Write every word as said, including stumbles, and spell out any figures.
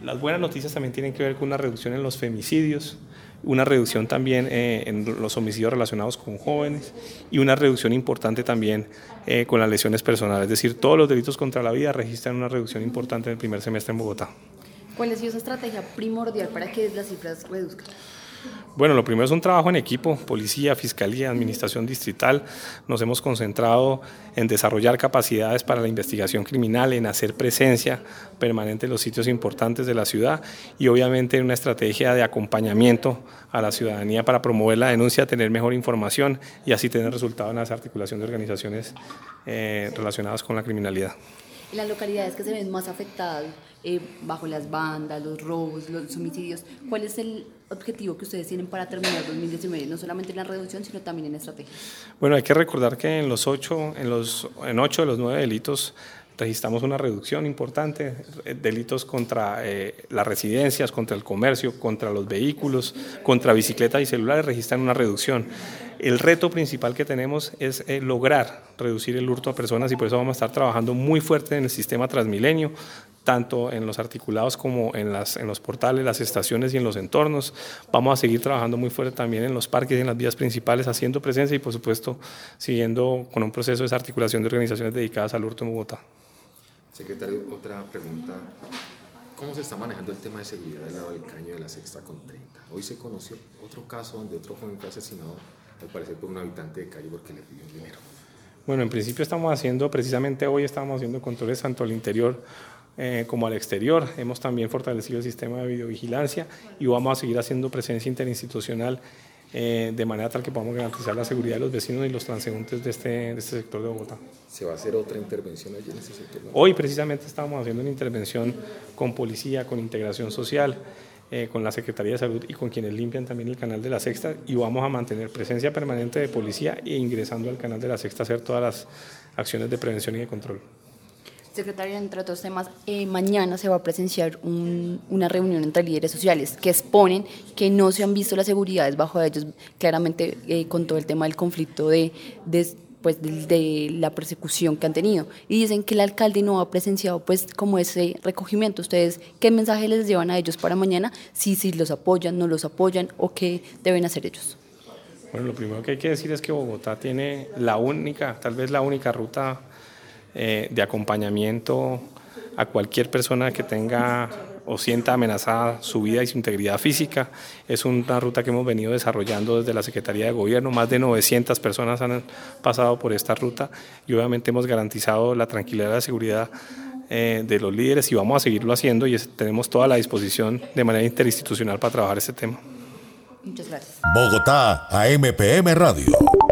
Las buenas noticias también tienen que ver con una reducción en los femicidios, una reducción también eh, en los homicidios relacionados con jóvenes y una reducción importante también eh, con las lesiones personales. Es decir, todos los delitos contra la vida registran una reducción importante en el primer semestre en Bogotá. ¿Cuál ha sido esa estrategia primordial para que las cifras reduzcan? Bueno, lo primero es un trabajo en equipo, policía, fiscalía, administración distrital. Nos hemos concentrado en desarrollar capacidades para la investigación criminal, en hacer presencia permanente en los sitios importantes de la ciudad y obviamente en una estrategia de acompañamiento a la ciudadanía para promover la denuncia, tener mejor información y así tener resultados en la desarticulación de organizaciones eh, relacionadas con la criminalidad. En las localidades que se ven más afectadas eh, bajo las bandas, los robos, los homicidios, ¿cuál es el objetivo que ustedes tienen para terminar dos mil diecinueve, no solamente en la reducción, sino también en estrategia? Bueno, hay que recordar que en los ocho, en los, en ocho de los nueve delitos registramos una reducción importante, delitos contra eh, las residencias, contra el comercio, contra los vehículos, contra bicicletas y celulares registran una reducción. El reto principal que tenemos es eh, lograr reducir el hurto a personas y por eso vamos a estar trabajando muy fuerte en el sistema Transmilenio, tanto en los articulados como en, las, en los portales, las estaciones y en los entornos. Vamos a seguir trabajando muy fuerte también en los parques y en las vías principales, haciendo presencia y por supuesto siguiendo con un proceso de desarticulación de organizaciones dedicadas al hurto en Bogotá. Secretario, otra pregunta. ¿Cómo se está manejando el tema de seguridad del lado del Caño de la Sexta con treinta? Hoy se conoció otro caso donde otro joven fue asesinado, al parecer por un habitante de calle porque le pidió dinero. Bueno, en principio estamos haciendo, precisamente hoy estamos haciendo controles tanto al interior eh, como al exterior. Hemos también fortalecido el sistema de videovigilancia y vamos a seguir haciendo presencia interinstitucional eh, de manera tal que podamos garantizar la seguridad de los vecinos y los transeúntes de este, de este sector de Bogotá. ¿Se va a hacer otra intervención allí en ese sector? Hoy precisamente estamos haciendo una intervención con policía, con integración social, eh, con la Secretaría de Salud y con quienes limpian también el canal de la Sexta y vamos a mantener presencia permanente de policía e ingresando al canal de la Sexta a hacer todas las acciones de prevención y de control. Secretario, entre otros temas, eh, mañana se va a presenciar un, una reunión entre líderes sociales que exponen que no se han visto las seguridades bajo ellos, claramente eh, con todo el tema del conflicto de, de, pues, de, de la persecución que han tenido. Y dicen que el alcalde no ha presenciado pues, como ese recogimiento. ¿Ustedes qué mensaje les llevan a ellos para mañana? Si, si los apoyan, no los apoyan o qué deben hacer ellos. Bueno, lo primero que hay que decir es que Bogotá tiene la única, tal vez la única ruta Eh, de acompañamiento a cualquier persona que tenga o sienta amenazada su vida y su integridad física. Es una ruta que hemos venido desarrollando desde la Secretaría de Gobierno. Más de novecientas personas han pasado por esta ruta y obviamente hemos garantizado la tranquilidad y la seguridad eh, de los líderes y vamos a seguirlo haciendo y es, tenemos toda la disposición de manera interinstitucional para trabajar este tema. Muchas gracias. Bogotá, A M P M Radio.